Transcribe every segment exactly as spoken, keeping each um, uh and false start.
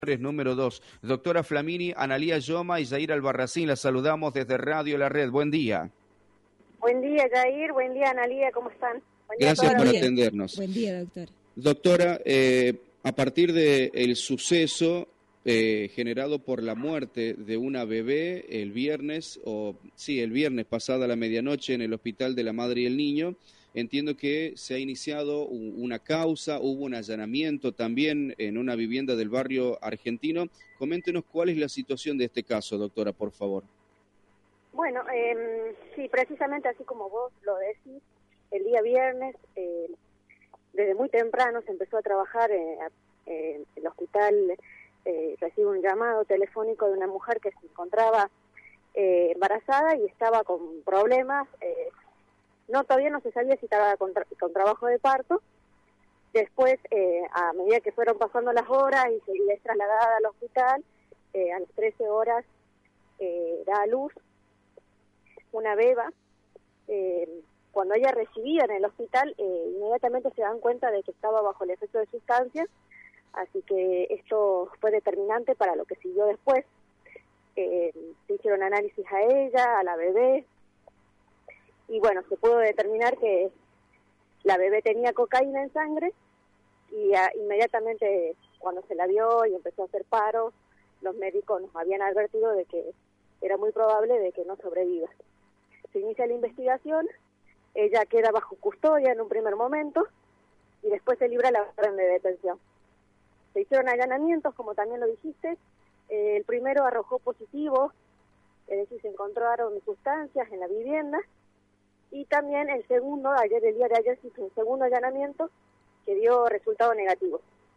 Número dos. Doctora Flamini, Analía Yoma y Yair Albarracín, la saludamos desde Radio La Red. Buen día. Buen día, Yair. Buen día, Analía. ¿Cómo están? Buen Gracias por atendernos. Buen día, doctor. Doctora, eh, a partir del suceso eh, generado por la muerte de una bebé el viernes, o sí, el viernes pasada la medianoche en el Hospital de la Madre y el Niño, entiendo que se ha iniciado una causa, hubo un allanamiento también en una vivienda del barrio argentino. Coméntenos cuál es la situación de este caso, doctora, por favor. Bueno, eh, sí, precisamente así como vos lo decís, el día viernes, eh, desde muy temprano se empezó a trabajar, eh, eh, el hospital eh, recibe un llamado telefónico de una mujer que se encontraba eh, embarazada y estaba con problemas. Eh, No, todavía no se sabía si estaba con, tra con trabajo de parto. Después, eh, a medida que fueron pasando las horas y se es trasladada al hospital, eh, a las trece horas eh, da a luz una beba. Eh, cuando ella recibía en el hospital, eh, inmediatamente se dan cuenta de que estaba bajo el efecto de sustancias, así que esto fue determinante para lo que siguió después. Eh, se hicieron análisis a ella, a la bebé, y bueno, se pudo determinar que la bebé tenía cocaína en sangre y a, inmediatamente cuando se la vio y empezó a hacer paros, los médicos nos habían advertido de que era muy probable de que no sobreviva. Se inicia la investigación, ella queda bajo custodia en un primer momento y después se libra la orden de detención. Se hicieron allanamientos, como también lo dijiste. Eh, el primero arrojó positivo, es decir, se encontraron sustancias en la vivienda. Y también el segundo, ayer, el día de ayer, se hizo un segundo allanamiento que dio resultado negativo.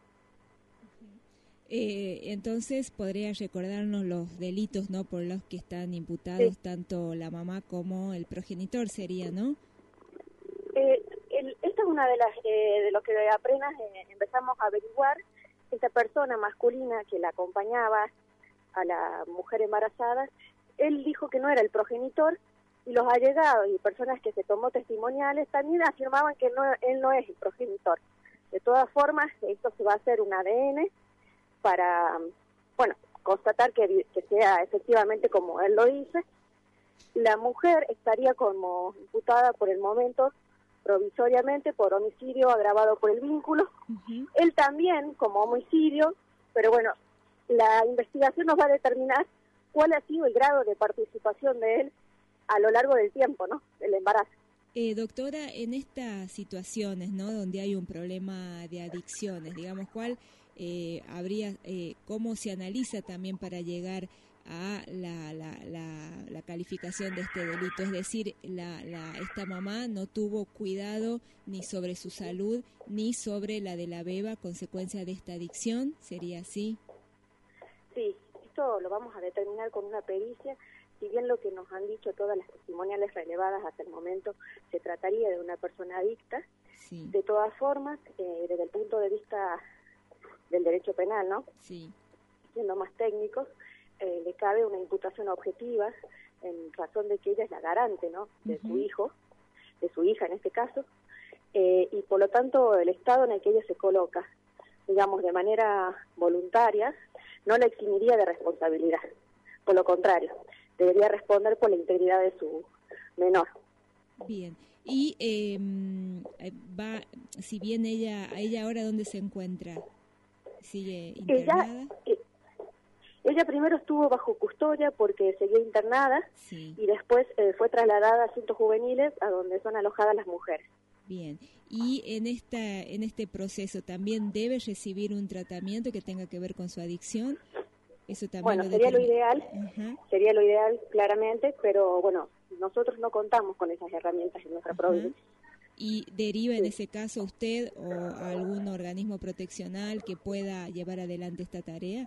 Eh, entonces, ¿podría recordarnos los delitos, no, por los que están imputados sí. tanto la mamá como el progenitor sería, no? Eh, el, esta es una de las eh, de lo que apenas eh, empezamos a averiguar. Esta persona masculina que la acompañaba a la mujer embarazada, él dijo que no era el progenitor. Y los allegados y personas que se tomó testimoniales también afirmaban que no, él no es el progenitor. De todas formas, esto se va a hacer un A D N para, bueno, constatar que, que sea efectivamente como él lo dice. La mujer estaría como imputada por el momento provisoriamente por homicidio agravado por el vínculo. Uh-huh. Él también como homicidio, pero bueno, la investigación nos va a determinar cuál ha sido el grado de participación de él a lo largo del tiempo, ¿no? El embarazo. Eh, doctora, en estas situaciones, ¿no? Donde hay un problema de adicciones, digamos, ¿cuál eh, habría, eh, cómo se analiza también para llegar a la, la, la, la calificación de este delito? Es decir, la, la, esta mamá no tuvo cuidado ni sobre su salud ni sobre la de la beba a consecuencia de esta adicción, ¿sería así? Sí, esto lo vamos a determinar con una pericia. Si bien lo que nos han dicho todas las testimoniales relevadas hasta el momento se trataría de una persona adicta, sí. De todas formas, eh, desde el punto de vista del derecho penal, ¿no? Sí. Siendo más técnicos, eh, le cabe una imputación objetiva en razón de que ella es la garante, ¿no? De uh-huh. su hijo, de su hija en este caso, eh, y por lo tanto el estado en el que ella se coloca, digamos, de manera voluntaria, no la eximiría de responsabilidad. Por lo contrario, debería responder por la integridad de su menor. Bien. Y eh, va, si bien ella, ella ahora ¿dónde se encuentra? ¿Sigue internada? Ella, eh, ella primero estuvo bajo custodia porque seguía internada sí. y después eh, fue trasladada a asuntos juveniles a donde son alojadas las mujeres. Bien. Y en esta, en este proceso también debe recibir un tratamiento que tenga que ver con su adicción. Eso también bueno, lo sería lo determina. ideal, uh-huh. sería lo ideal claramente, pero bueno, nosotros no contamos con esas herramientas en nuestra uh-huh. provincia. ¿Y deriva sí. en ese caso usted o algún organismo proteccional que pueda llevar adelante esta tarea?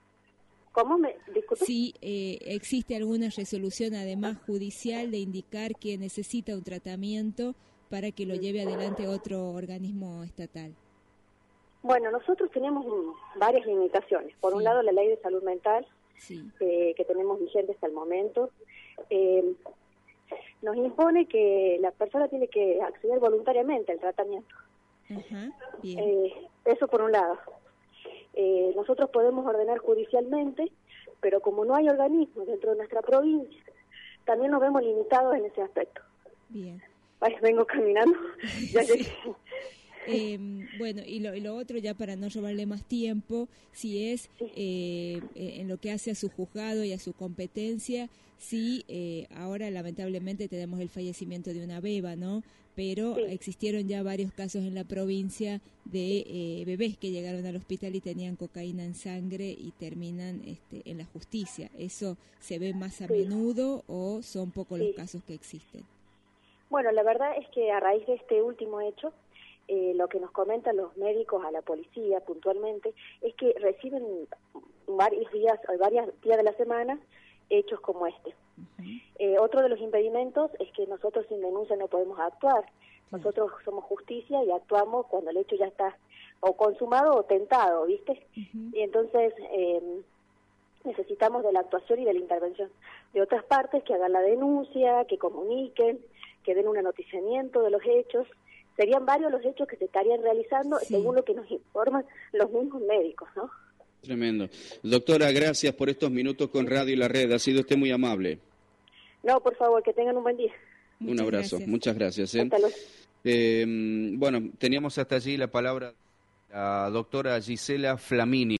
¿Cómo me disculpe? Sí, eh, existe alguna resolución además judicial de indicar que necesita un tratamiento para que lo lleve adelante otro organismo estatal. Bueno, nosotros tenemos varias limitaciones. Por sí. un lado, la ley de salud mental, sí. eh, que tenemos vigente hasta el momento, eh, nos impone que la persona tiene que acceder voluntariamente al tratamiento. Ajá, bien. Eh, eso por un lado. Eh, nosotros podemos ordenar judicialmente, pero como no hay organismos dentro de nuestra provincia, también nos vemos limitados en ese aspecto. Bien. Ay, vengo caminando. Ya llegué. Eh, bueno, y lo, y lo otro, ya para no robarle más tiempo, si es eh, en lo que hace a su juzgado y a su competencia, sí, eh, ahora lamentablemente tenemos el fallecimiento de una beba, ¿no? Pero sí, existieron ya varios casos en la provincia de eh, bebés que llegaron al hospital y tenían cocaína en sangre y terminan este, en la justicia. ¿Eso se ve más a sí. menudo o son pocos sí. los casos que existen? Bueno, la verdad es que a raíz de este último hecho, Eh, lo que nos comentan los médicos a la policía puntualmente es que reciben varios días, varios días de la semana hechos como este. Uh-huh. Eh, otro de los impedimentos es que nosotros sin denuncia no podemos actuar. Uh-huh. Nosotros somos justicia y actuamos cuando el hecho ya está o consumado o tentado, ¿viste? Uh-huh. Y entonces eh, necesitamos de la actuación y de la intervención de otras partes que hagan la denuncia, que comuniquen, que den un anoticiamiento de los hechos. Serían varios los hechos que se estarían realizando, sí. según lo que nos informan los mismos médicos, ¿no? Tremendo. Doctora, gracias por estos minutos con Radio y la Red. Ha sido usted muy amable. No, por favor, que tengan un buen día. Muchas un abrazo. Gracias. Muchas gracias. ¿eh? Hasta luego. Eh, bueno, teníamos hasta allí la palabra de la doctora Gisela Flamini.